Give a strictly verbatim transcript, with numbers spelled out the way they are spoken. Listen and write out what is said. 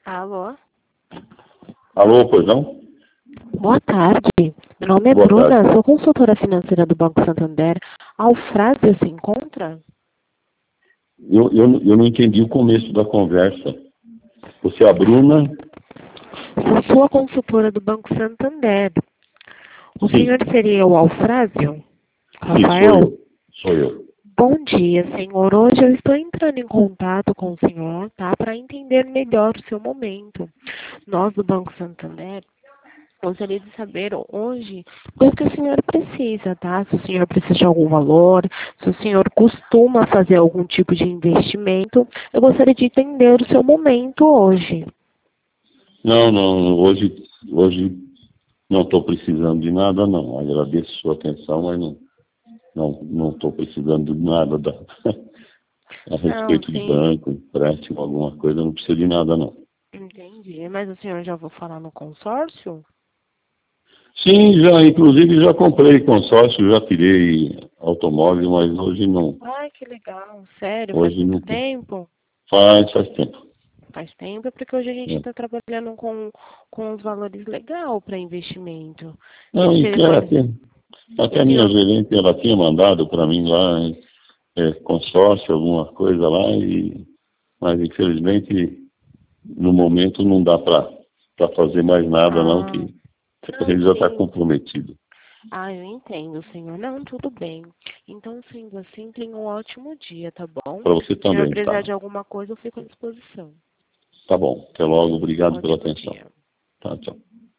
Alô? Alô, pois não? Boa tarde. Meu nome é Boa Bruna, tarde. sou consultora financeira do Banco Santander. Alfrásio se encontra? Eu, eu, eu não entendi o começo da conversa. Você é a Bruna? Sou sua consultora do Banco Santander. O Sim. senhor seria o Alfrásio? Sim, sou Rafael? eu. Sou eu. Bom dia, senhor. Hoje eu estou entrando em contato com o senhor, tá? Para entender melhor o seu momento. Nós do Banco Santander gostaria de saber hoje o que o senhor precisa, tá? Se o senhor precisa de algum valor, se o senhor costuma fazer algum tipo de investimento, eu gostaria de entender o seu momento hoje. Não, não, hoje, hoje não estou precisando de nada, não. Agradeço sua atenção, mas não não não estou precisando de nada da, a Não, respeito de sim, banco, empréstimo, alguma coisa, não preciso de nada, não. entendi. Mas o senhor já vou falar no consórcio? Sim, já, inclusive já comprei consórcio, já tirei automóvel, mas hoje não. Ai, que legal. Sério, faz Hoje muito não tem. tempo? Faz, faz tempo. Faz tempo, porque hoje a gente É. está trabalhando com, com os valores legais para investimento. Não, Esse e que telefone, até, o até a minha senhor... gerente, ela tinha mandado para mim lá, é, consórcio, alguma coisa lá, e, mas infelizmente no momento não dá para fazer mais nada não, Ah, que não, ele já está sim. comprometido. Ah, eu entendo, senhor. Não, tudo bem. Então, sendo assim, tenha um ótimo dia, tá bom? Para você Se o senhor também, precisar tá? de alguma coisa, eu fico à disposição. Tá bom. Até logo. Um Obrigado pela ótimo atenção. dia. Tá, tchau.